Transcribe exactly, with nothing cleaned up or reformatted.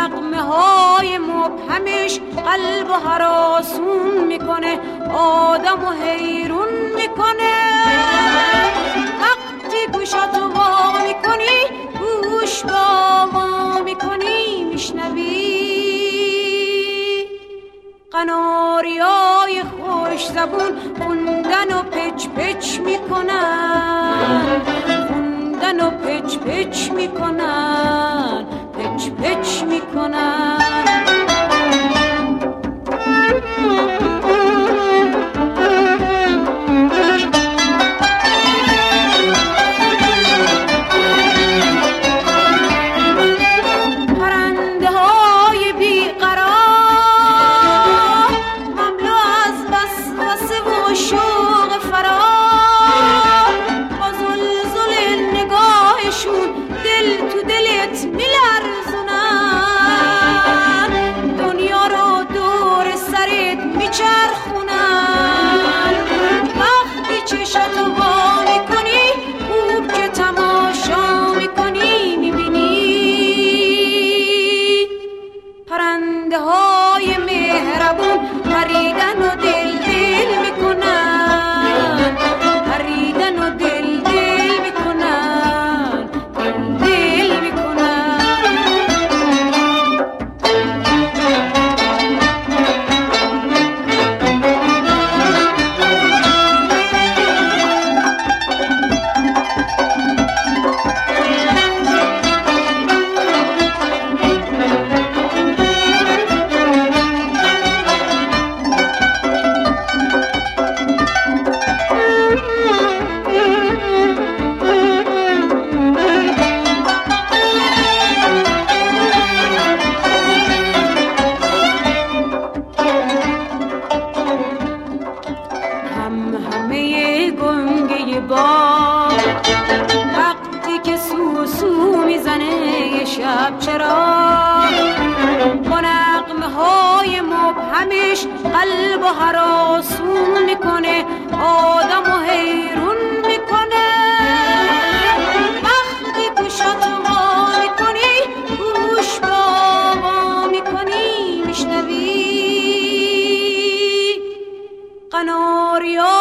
نغمه های مبهمش قلب و هراسون میکنه، آدم و حیرون میکنه. وقتی گوشاتو وا میکنی، گوش با ما میکنی، میشنوی قناریای خوش زبون خوندن و پچ پچ میکنن، خوندن و پچ پچ میکنن، پچ پچ میکنن. قلب و هراسون میکنه، آدم و حیرون میکنه. وقتی گوشاتو وا میکنی، گوش با ما میکنی، میشنوی قناریا